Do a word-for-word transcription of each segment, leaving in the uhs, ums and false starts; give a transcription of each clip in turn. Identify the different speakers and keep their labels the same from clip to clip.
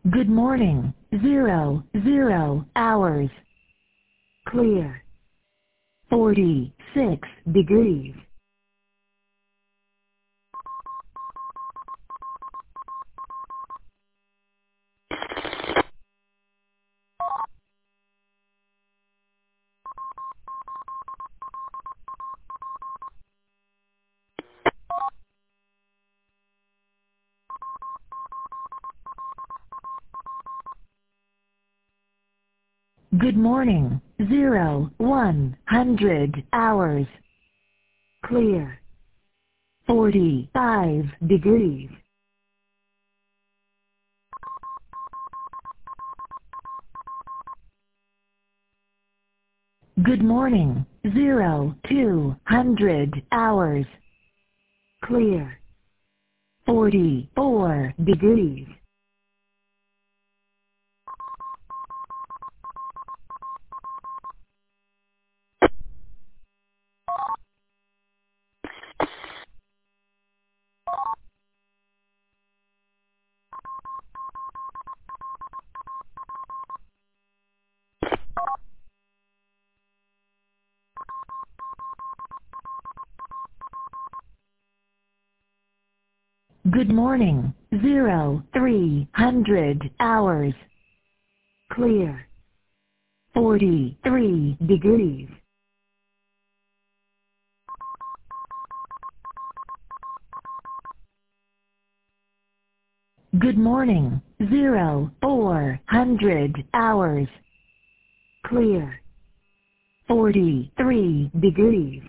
Speaker 1: Good morning. Zero, zero hours. Clear. forty-six degrees. Good morning. Zero, one hundred hours. Clear. forty-five degrees. Good morning. Zero, two hundred hours. Clear. forty-four degrees. Good morning. Zero, three hundred hours. Clear. forty-three degrees. Good morning. Zero, four hundred hours. Clear. forty-three degrees.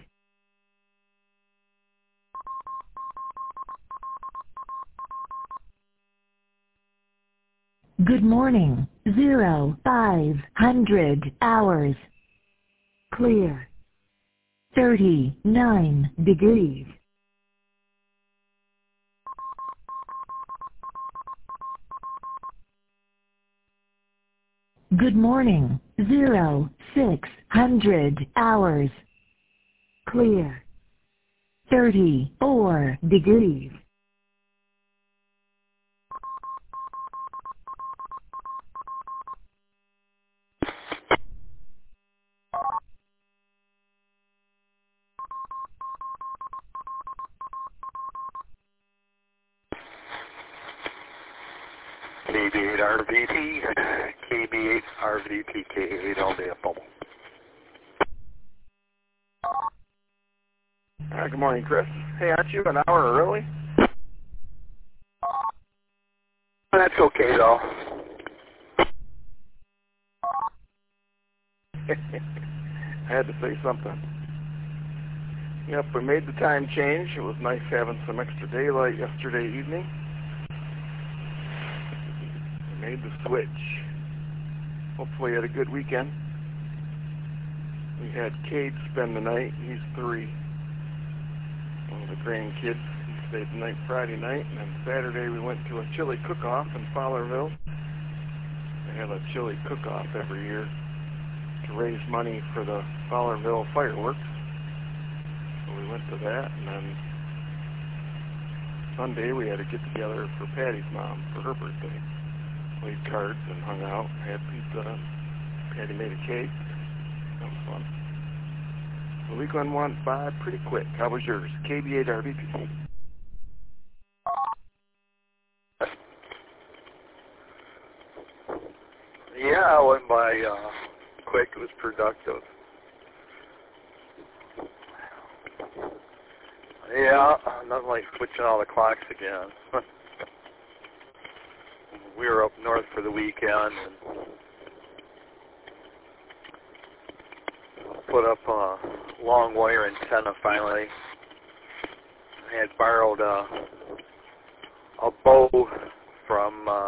Speaker 1: Good morning. Zero, five hundred hours. Clear. thirty-nine degrees. Good morning. Zero, six hundred hours. Clear. thirty-four degrees.
Speaker 2: K B eight R V P, K B eight R V P, K eight all day at Bubble.
Speaker 3: Uh, good morning, Chris. Hey, aren't you an hour early?
Speaker 2: That's okay, though.
Speaker 3: I had to say something. Yep, we made the time change. It was nice having some extra daylight yesterday evening. We made the switch. Hopefully you had a good weekend. We had Cade spend the night. He's three. One of the grandkids. He stayed the night Friday night, and then Saturday we went to a chili cook-off in Fowlerville. They have a chili cook-off every year to raise money for the Fowlerville fireworks. So we went to that, and then Sunday we had a get-together for Patty's mom for her birthday. Played cards and hung out, had pizza. Patty made a cake. That was fun. The weekend went by pretty quick. How was yours? K B eight R V P.
Speaker 2: Yeah, it went by uh, quick. It was productive. Yeah, nothing like switching all the clocks again. We were up north for the weekend and put up a long wire antenna finally. I had borrowed a, a bow from uh,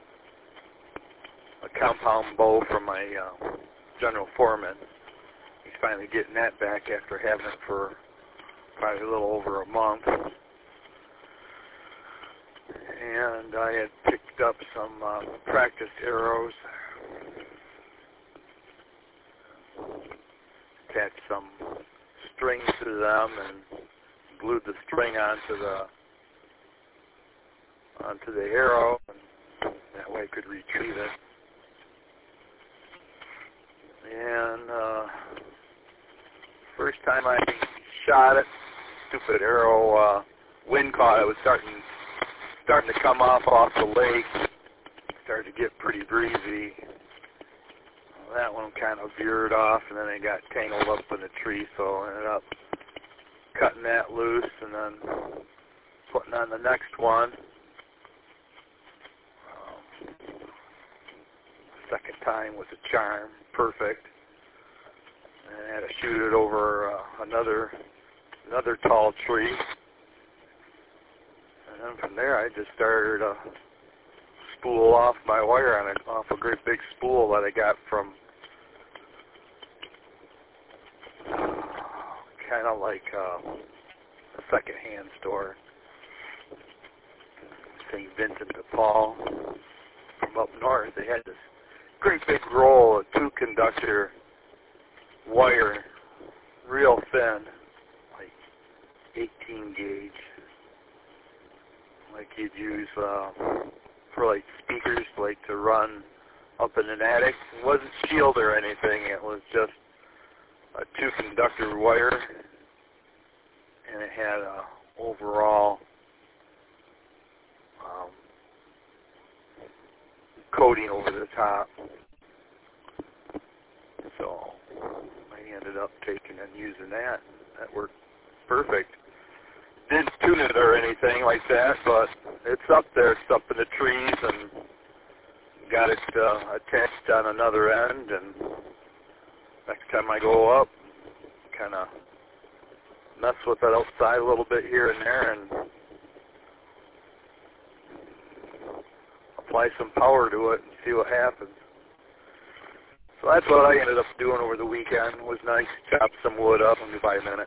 Speaker 2: a compound bow from my uh, general foreman. He's finally getting that back after having it for probably a little over a month. And I had picked up some uh, practice arrows, attached some strings to them, and glued the string onto the onto the arrow, and that way I could stupid arrow uh, wind caught. It was starting starting to come off off the lake. Started to get pretty breezy. Well, that one kind of veered off, and then it got tangled up in a tree, so I ended up cutting that loose and then putting on the next one. Um, second time was a charm, perfect. And I had to shoot it over uh, another another tall tree. And then from there, I just started to spool off my wire on a, off a great big spool that I got from kind of like uh, a second-hand store, Saint Vincent de Paul, from up north. They had this great big roll of two-conductor wire, real thin, like eighteen gauge, like you'd use uh, for like speakers, like to run up in an attic. It wasn't shielded or anything. It was just a two-conductor wire, and it had a overall um, coating over the top. So I ended up taking and using that. That worked perfect. Didn't tune it or anything like that, but it's up there. It's up in the trees, and got it uh, attached on another end. And next time I go up, kind of mess with it outside a little bit here and there, and apply some power to it and see what happens. So that's what I ended up doing over the weekend. It was nice. Chop some wood up. Let me buy a minute.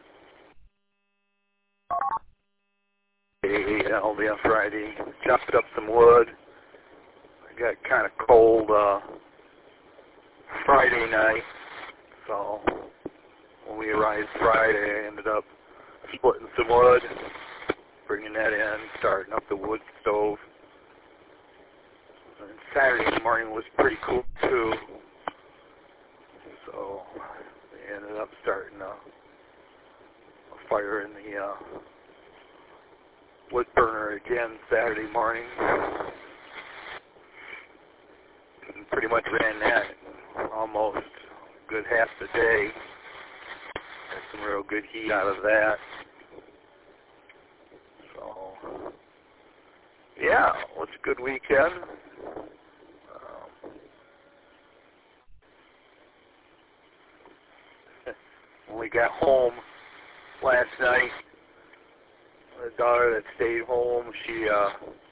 Speaker 2: I'll be on Friday. Chopped up some wood. I got kind of cold uh, Friday night, so when we arrived Friday, I ended up splitting some wood, bringing that in, starting up the wood stove. And Saturday morning was pretty cool too, so we ended up starting a, a fire in the uh, wood burner again Saturday morning. And pretty much ran that almost a good half the day. Got some real good heat out of that. So, yeah, it was a good weekend. Um, when we got home last night, the daughter that stayed home, she, uh,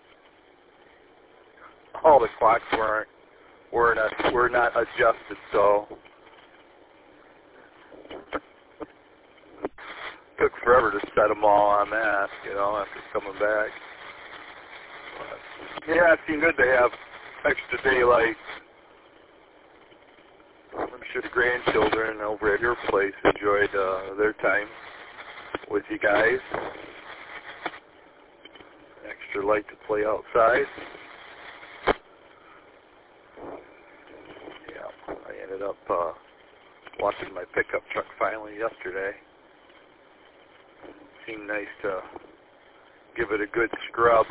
Speaker 2: all the clocks weren't, were not, were not adjusted, so took forever to set them all on that, you know, after coming back. But, yeah, it seemed good to have extra daylight. I'm sure the grandchildren over at your place enjoyed uh, their time with you guys. Extra light to play outside. Yeah, I ended up uh, washing my pickup truck finally yesterday. Seemed nice to give it a good scrub.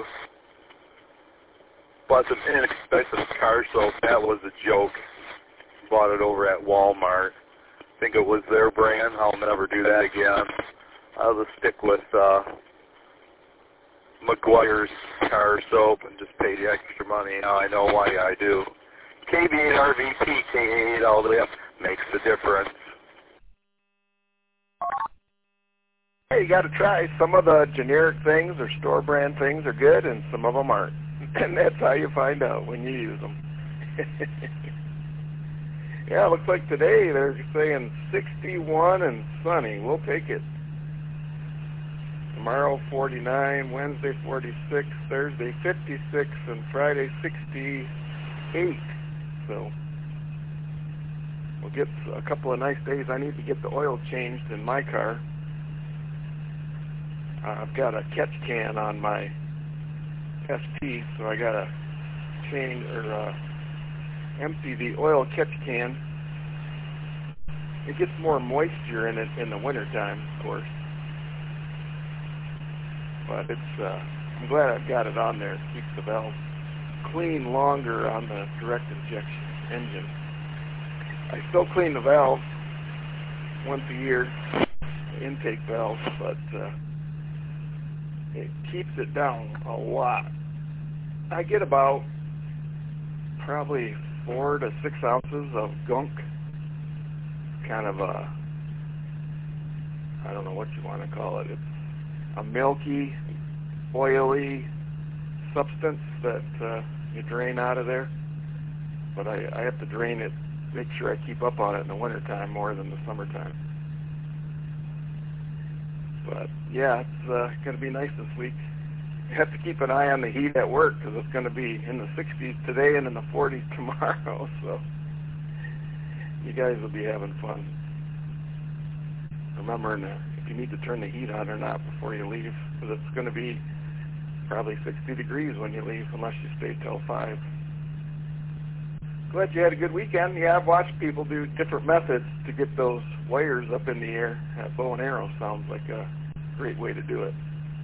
Speaker 2: Bought some inexpensive car soap. That was a joke. Bought it over at Walmart. I think it was their brand. I'll never do that again. I'll just stick with uh, McGuire's car soap and just pay the extra money. Now I know why I do. K B eight R V P, K eight all the way up makes the difference.
Speaker 3: Hey, you got to try. Some of the generic things or store brand things are good, and some of them aren't. And that's how you find out when you use them. Yeah, it looks like today they're saying sixty-one and sunny. We'll take it. Tomorrow forty-nine, Wednesday forty-six, Thursday fifty-six, and Friday sixty-eight. So we'll get a couple of nice days. I need to get the oil changed in my car. Uh, I've got a catch can on my S T, so I got to change or uh, empty the oil catch can. It gets more moisture in it in the wintertime, of course. but it's, uh, I'm glad I've got it on there. It keeps the valve clean longer on the direct injection engine. I still clean the valve once a year, the intake valve, but uh, it keeps it down a lot. I get about probably four to six ounces of gunk, kind of a, I don't know what you want to call it. It's a milky, oily substance that uh, you drain out of there. But I, I have to drain it, make sure I keep up on it in the wintertime more than the summertime. But yeah, it's uh, going to be nice this week. You have to keep an eye on the heat at work because it's going to be in the sixties today and in the forties tomorrow. So you guys will be having fun. Remembering uh, if you need to turn the heat on or not before you leave, because it's going to be probably sixty degrees when you leave unless you stay till five. Glad you had a good weekend. Yeah, I've watched people do different methods to get those wires up in the air. That bow and arrow sounds like a great way to do it.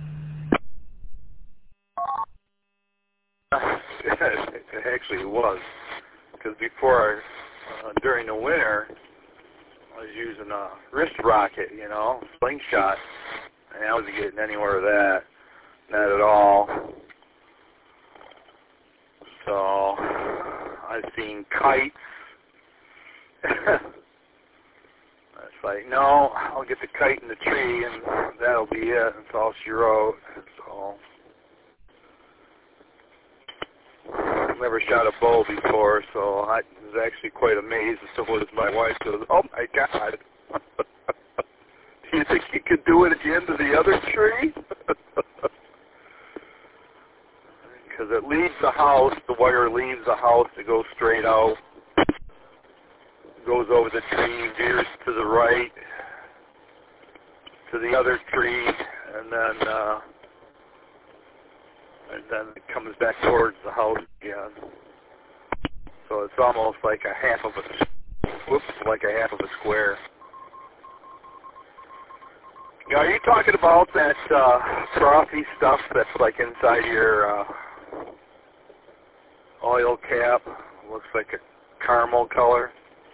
Speaker 2: It actually was, because before, uh, during the winter, I was using a wrist rocket, you know, slingshot, and I wasn't getting anywhere with that, not at all. So I've seen kites. It's like, no, I'll get the kite in the tree, and that'll be it. That's all she wrote. So I've never shot a bow before, so I was actually quite amazed. So was my wife. Goes, oh my God! Do you think you could do it at the end of the other tree? Because it leaves the house, the wire leaves the house, it goes straight out, goes over the tree, veers to the right, to the other tree, and then uh, and then it comes back towards the house again. So it's almost like a half of a, whoops, like a half of a square. Now, are you talking about that uh, frothy stuff that's like inside your uh, oil cap? Looks like a caramel color.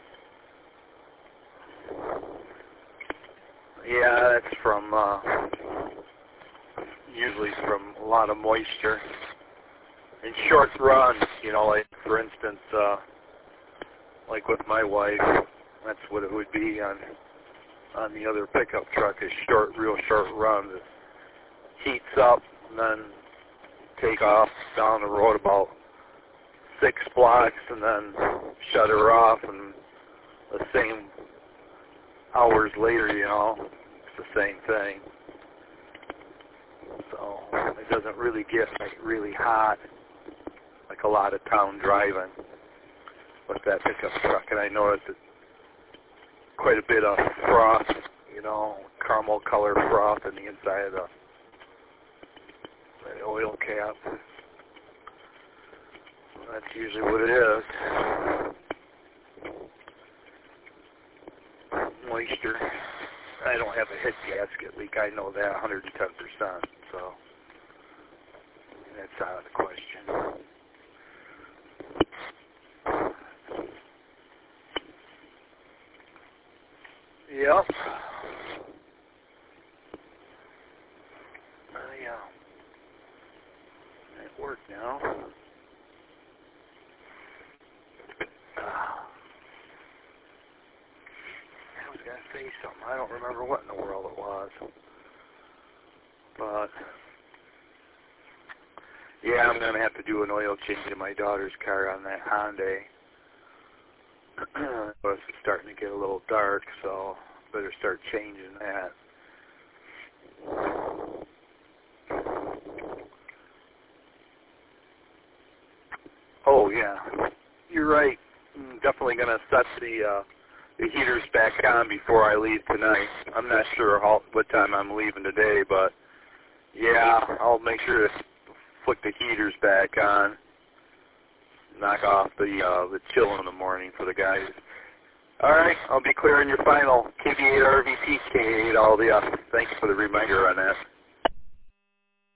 Speaker 2: Yeah, that's from, uh, usually from a lot of moisture. In short runs, you know, like, for instance, uh, like with my wife, that's what it would be on on the other pickup truck, is short, real short runs. It heats up and then take off down the road about six blocks and then shut her off, and the same hours later, you know, it's the same thing. So it doesn't really get like really hot like a lot of town driving with that pickup truck. And I noticed it, quite a bit of froth, you know, caramel color froth in the inside of the, the oil cap. That's usually what it is. Moisture. I don't have a head gasket leak. I know that one hundred ten percent. So that's out of the question. Yep. Uh, yeah. At work now. I was going to say something. I don't remember what in the world it was. But, yeah, I'm going to have to do an oil change in my daughter's car on that Hyundai. It's starting to get a little dark, so better start changing that. Oh, yeah. You're right. I'm definitely going to set the uh, the heaters back on before I leave tonight. I'm not sure how, what time I'm leaving today, but yeah, I'll make sure to flick the heaters back on. Knock off the uh, the chill in the morning for the guys. All right, I'll be clearing your final K V eight R V P, K eight all the up. Thanks for the reminder on that.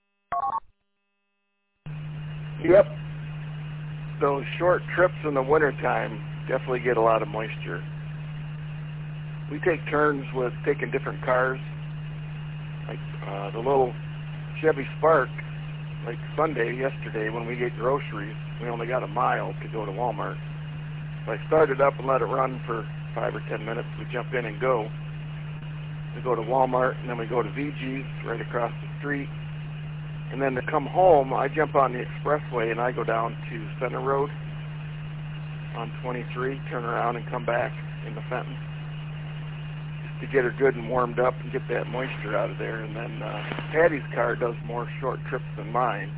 Speaker 3: Yep. Those short trips in the wintertime definitely get a lot of moisture. We take turns with taking different cars. Like uh, the little Chevy Spark, like Sunday, yesterday, when we get groceries, we only got a mile to go to Walmart. So I started up and let it run for five or ten minutes. We jump in and go. We go to Walmart, and then we go to V G's right across the street. And then to come home, I jump on the expressway, and I go down to Center Road on twenty-three, turn around and come back into Fenton, just to get her good and warmed up and get that moisture out of there. And then uh, Patty's car does more short trips than mine.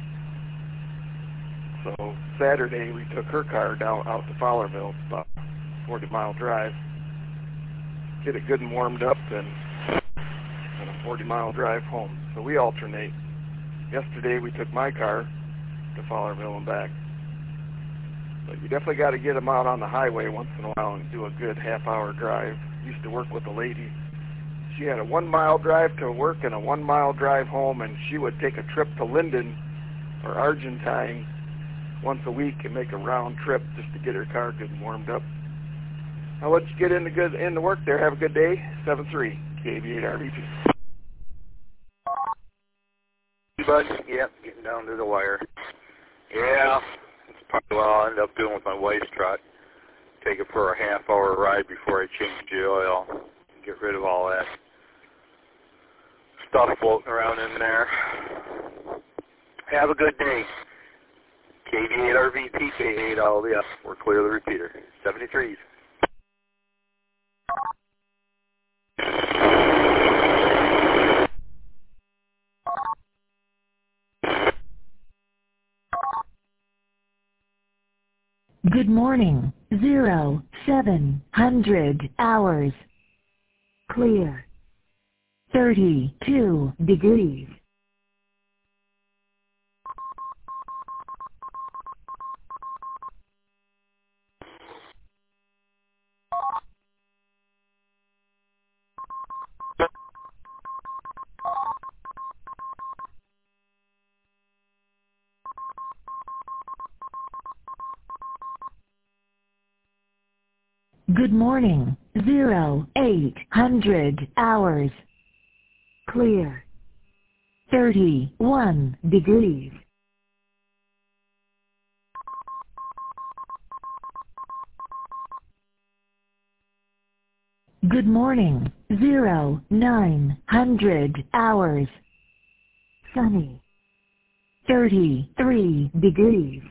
Speaker 3: So Saturday we took her car down out to Fowlerville, about a forty mile drive, get it good and warmed up, and, and a forty mile drive home. So we alternate. Yesterday we took my car to Fowlerville and back. But you definitely got to get them out on the highway once in a while and do a good half-hour drive. Used to work with a lady. She had a one-mile drive to work and a one-mile drive home, and she would take a trip to Linden or Argentine once a week and make a round trip just to get her car good and warmed up. I'll let you get into good into work there. Have a good day. seven three K V eight R V P.
Speaker 2: Bud, yep, getting down to the wire. Yeah, it's probably what I'll end up doing with my wife's truck. Take it for a half hour ride before I change the oil. Get rid of all that stuff floating around in there. Have a good day. K V eight R V P, K eight L D F. We're clear the repeater. seventy-threes.
Speaker 1: Good morning, zero, seven hundred hours. Clear. thirty-two degrees. Good morning, zero, eight hundred hours. Clear. thirty-one degrees. Good morning, zero, nine hundred hours. Sunny. thirty-three degrees.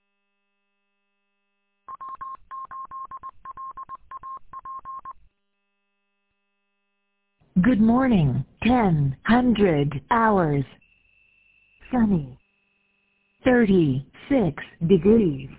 Speaker 1: Good morning, ten hundred hours. Sunny. thirty-six degrees.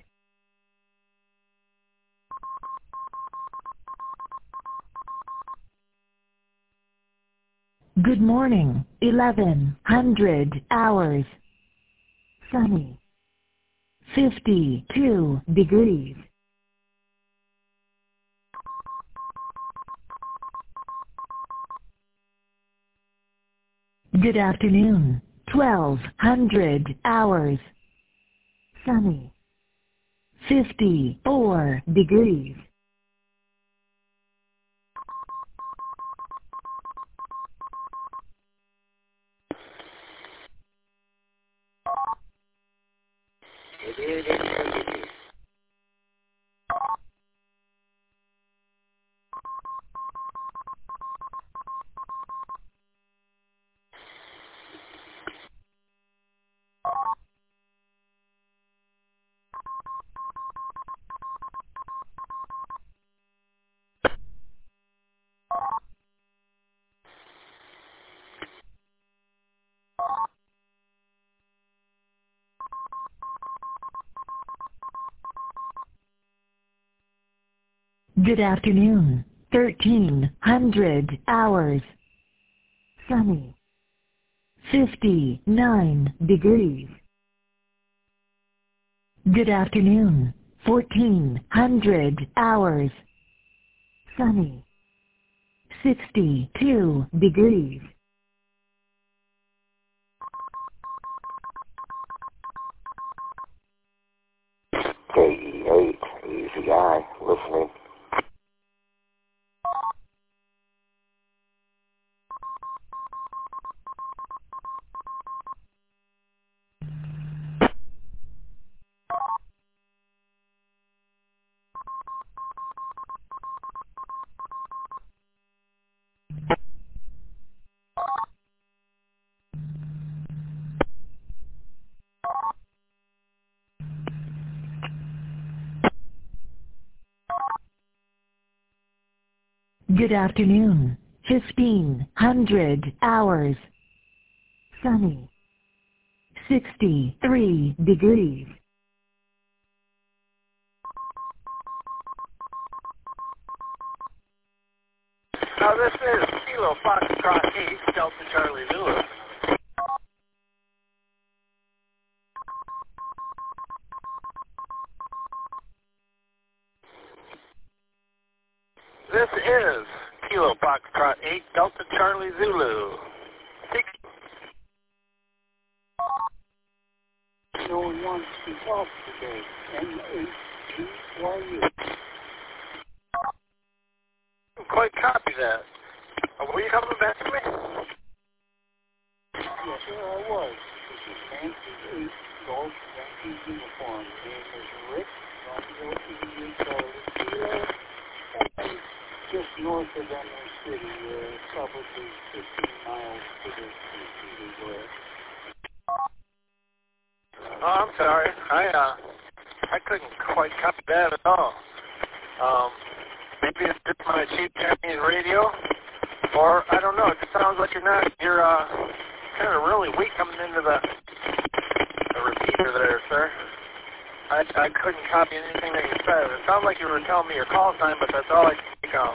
Speaker 1: Good morning, eleven hundred hours. Sunny. fifty-two degrees. Good afternoon, twelve hundred hours. Sunny. fifty-four degrees. Good afternoon, thirteen hundred hours. Sunny. fifty-nine degrees. Good afternoon, fourteen hundred hours. Sunny. sixty-two degrees.
Speaker 4: K E eight, easy guy, listening.
Speaker 1: Good afternoon. fifteen hundred hours. Sunny. sixty-three degrees.
Speaker 5: Now this is Kilo Foxtrot eight, Delta Charlie Zulu. This is Kilo Foxtrot eight, Delta Charlie Zulu. Six.
Speaker 6: No one wants to talk today. M H G Y U.
Speaker 5: Quite copy that. Uh, were you coming back to me?
Speaker 6: Yes, sir, I was. This is Nancy eight, Golf Yankee uniform. Name is Rick, Romeo India Charlie Kilo, and just north of Emerald City, uh, probably fifteen miles to the east of there.
Speaker 5: Oh, I'm sorry. I uh, I couldn't quite copy that at all. Um, maybe it's just my cheap champion radio, or I don't know. It just sounds like you're not. You're uh, kind of really weak coming into the the repeater there, sir. I I couldn't copy anything that you said. It sounded like you were telling me your call time, but that's all I could make out.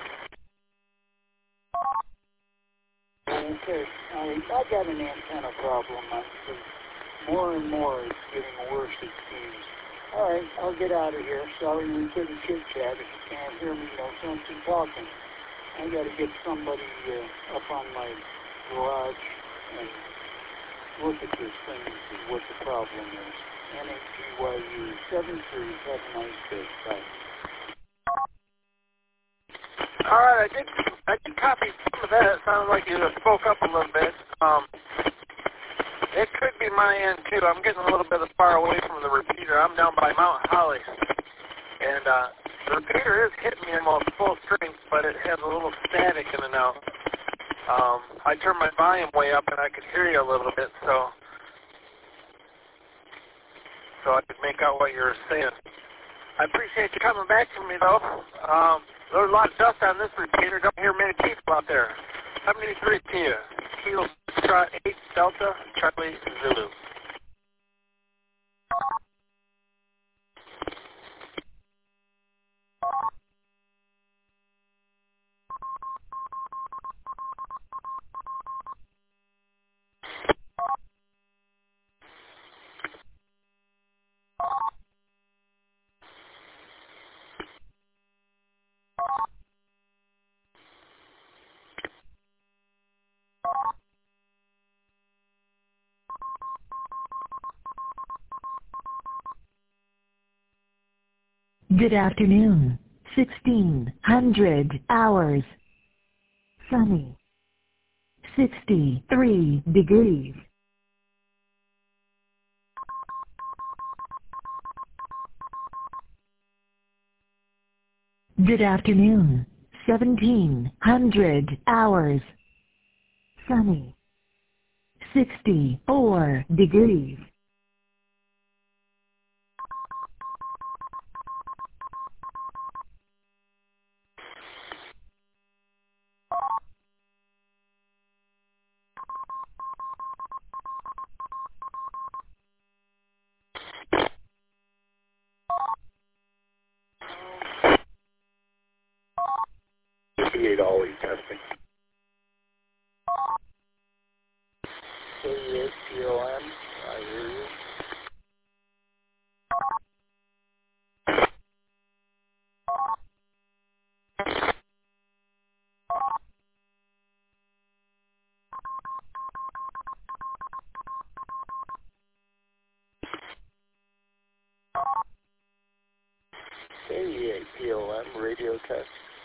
Speaker 6: Okay, I, I got an antenna problem. I think more and more it's getting worse, it seems. All right, I'll get out of here. Sorry we couldn't chit-chat. If you can't hear me, no sense in talking. I got to get somebody uh, up on my garage and look at this thing and see what the problem is. N A G Y U seven three. Have a nice day. Bye.
Speaker 5: All right, I did. I did copy some of that. It sounded like you spoke up a little bit. Um, it could be my end too. I'm getting a little bit far away from the repeater. I'm down by Mount Holly, and uh, the repeater is hitting me almost full strength, but it has a little static in and out. Um, I turned my volume way up, and I could hear you a little bit, so so I could make out what you were saying. I appreciate you coming back to me, though. Um, there's a lot of dust on this repeater. Don't hear many people out there. seventy-three to you. Kilo Foxtrot eight, Delta, Charlie Zulu.
Speaker 1: Good afternoon. sixteen hundred hours. Sunny. sixty-three degrees. Good afternoon. seventeen hundred hours. Sunny. sixty-four degrees.
Speaker 2: fifty-eight always testing.
Speaker 6: thirty-eight P O M. I hear you.
Speaker 5: eighty-eight P O M radio test.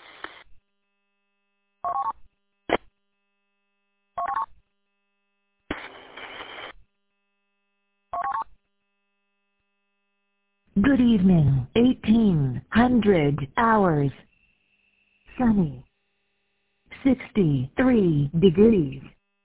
Speaker 1: Good evening, eighteen hundred hours. Sunny. sixty-three degrees.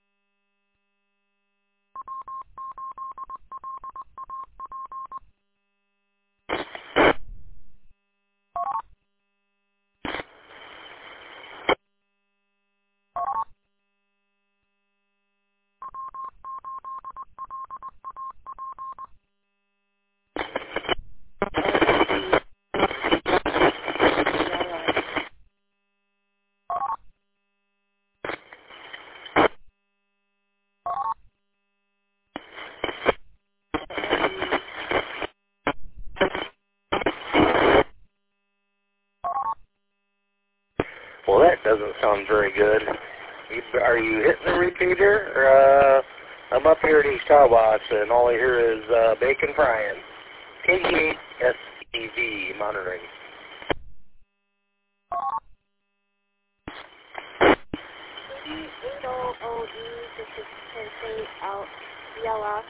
Speaker 7: Well, that doesn't sound very good. You, are you hitting the repeater? Or, uh, I'm up here at East Tawas, and all I hear is uh, bacon frying. K eight S E V monitoring.
Speaker 8: eight O O E, this is K out E L S.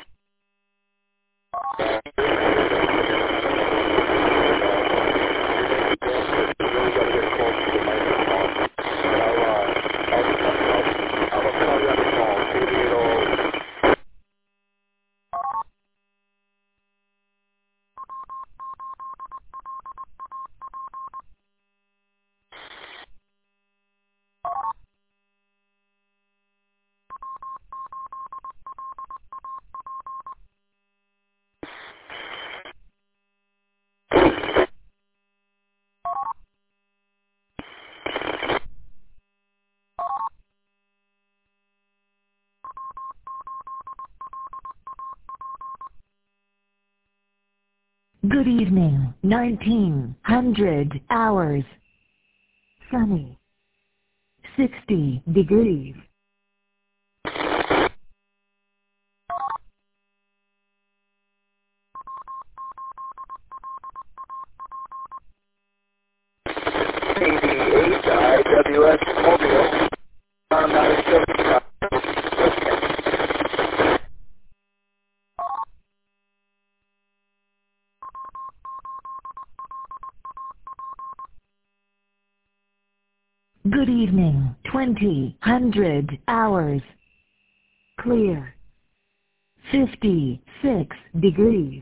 Speaker 1: Good evening, nineteen hundred hours. Sunny. sixty degrees.
Speaker 7: eighty-eight I W S Mobile. Automatic seventy-five.
Speaker 1: Good evening, twenty hundred hours. Clear. fifty-six degrees.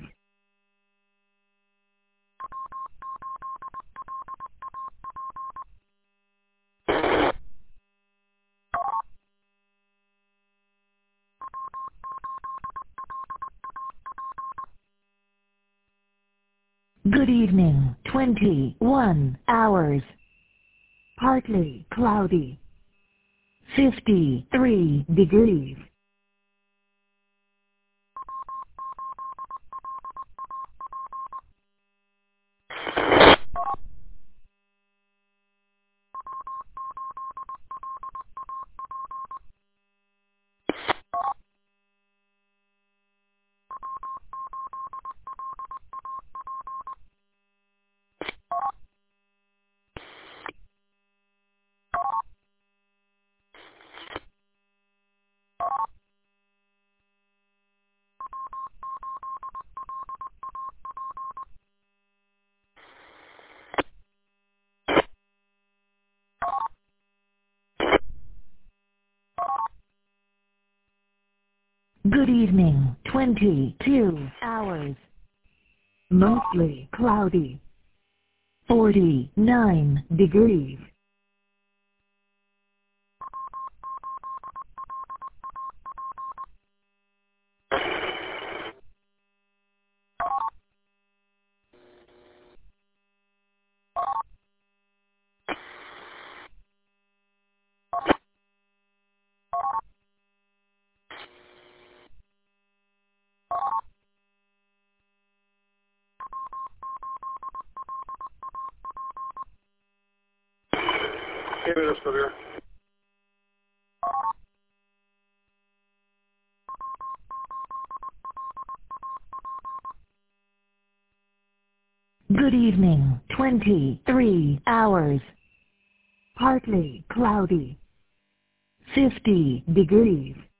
Speaker 1: Good evening, twenty-one hours. Partly cloudy. fifty-three degrees. Good evening, twenty-two hours. Mostly cloudy. forty-nine degrees.
Speaker 3: Give me this over here.
Speaker 1: Good evening, twenty-three hours. Partly cloudy. fifty degrees.